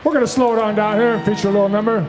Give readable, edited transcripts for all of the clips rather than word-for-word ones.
We're going to slow it on down here and feature a little number.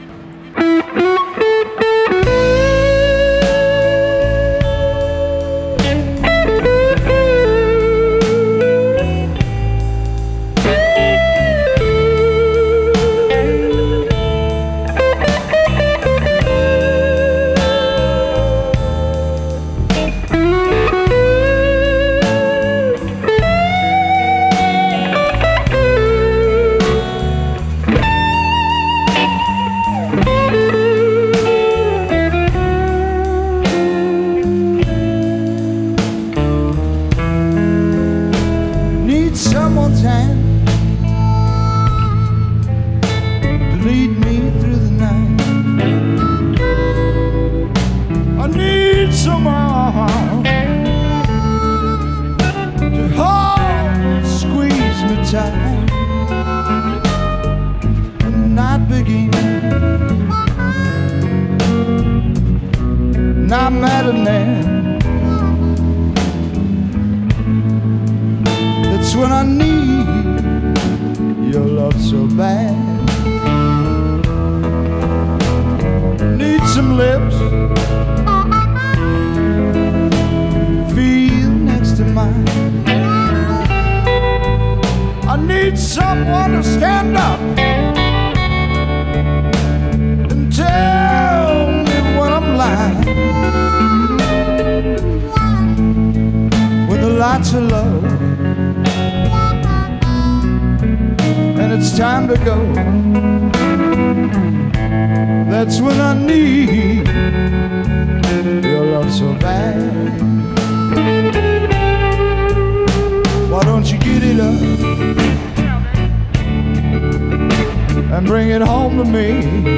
Someone's hand to lead me through the night. I need someone to hold, squeeze me tight. When the night begins, not maddening. That's when I need your love so bad. Need some lips, feel next to mine. I need someone to stand up and tell me when I'm lying. When the lights are low and it's time to go, that's when I need your love so bad. Why don't you get it up and bring it home to me?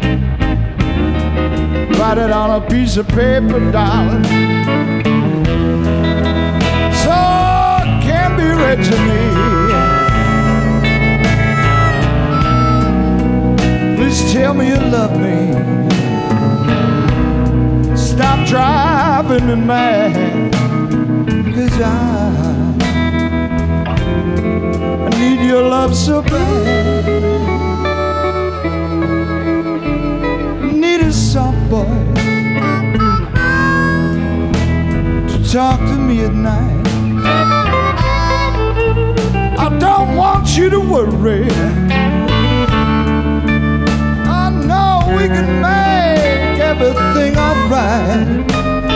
Write it on a piece of paper, darling, so it can be read to me. Please tell me you love me. Stop driving me mad, 'cause I need your love so bad. Need a soft voice to talk to me at night. I don't want you to worry, we can make everything alright.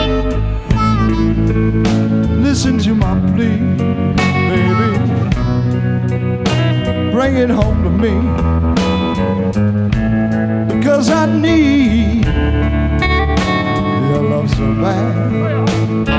Listen to my plea, baby, bring it home to me, because I need your love so bad.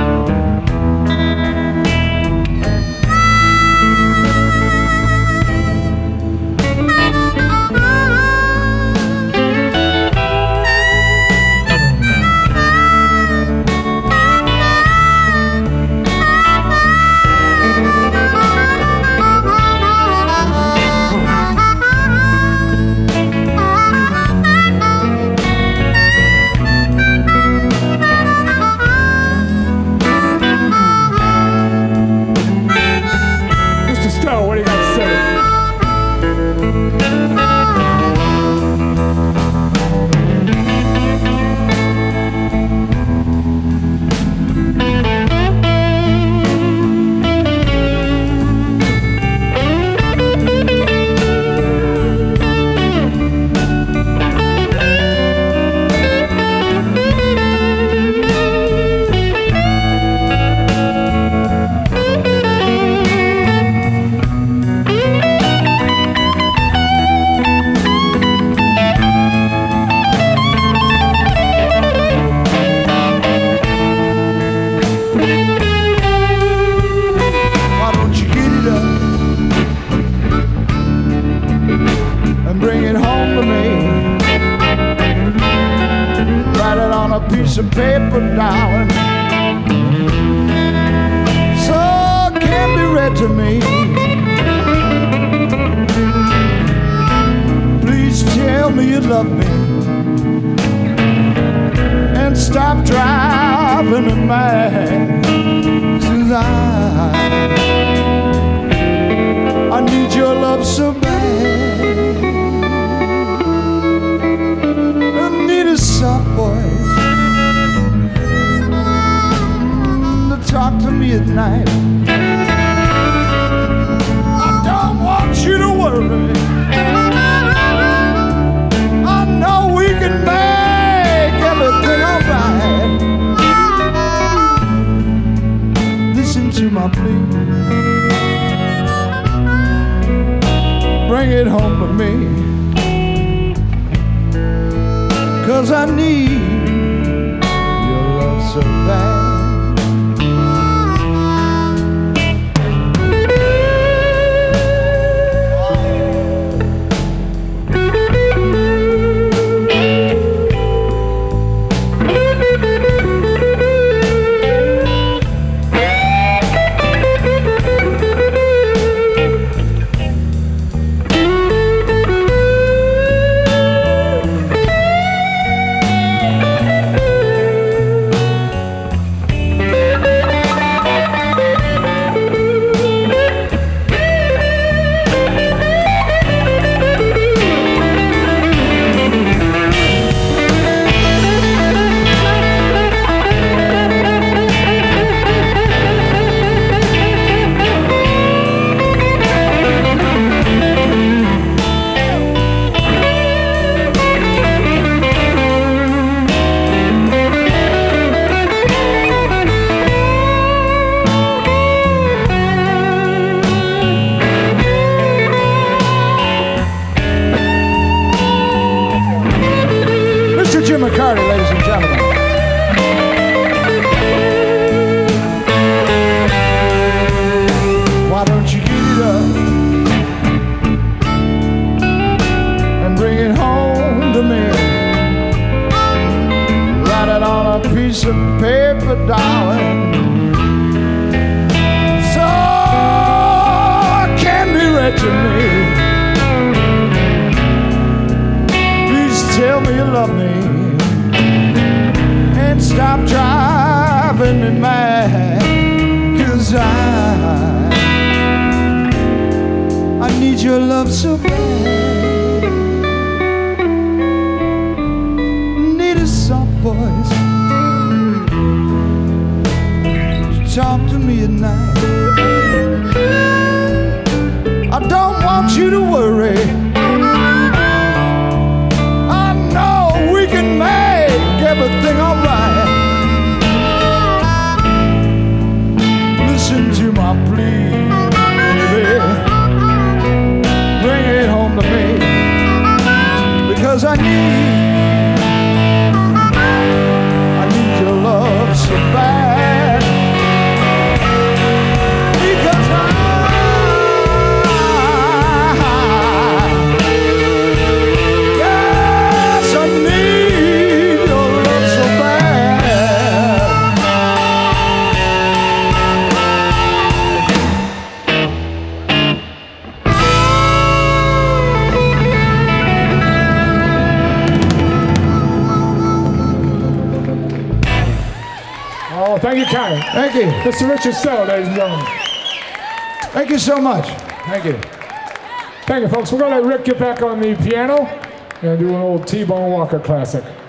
Piece of paper, darling, so it can be read to me. Please tell me you love me and stop driving me mad, 'cause I need your love so bad. home to me, 'cause I need your love so bad. Jim McCarty, ladies and gentlemen. Why don't you get up and bring it home to me? Write it on a piece of paper, darling, so it can be read to me. Please tell me you love me. Stop driving me mad, 'cause I need your love so bad. Need a soft voice to talk to me at night. I don't want you to worry, I know we can make everything alright. Listen to my plea, baby. Bring it home to me, because I need your love so bad. Because yes, I need your love so bad. Oh, thank you, Ken. Thank you. Mr. Richard Sell, ladies and gentlemen. Thank you so much. Thank you. Thank you, folks. We're going to let Rick get back on the piano and do an old T-Bone Walker classic.